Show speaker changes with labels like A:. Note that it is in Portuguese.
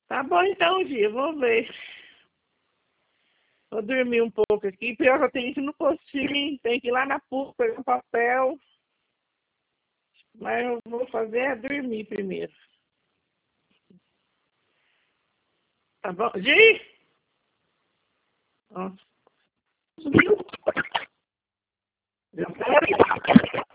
A: Tá bom então, Gia, vou ver. Vou dormir um pouco aqui. Pior que eu tenho que ir no postinho, tenho que ir lá na PUC pegar um papel. Mas eu vou fazer é dormir primeiro. Tá bom? Gi? Nossa. Sumiu.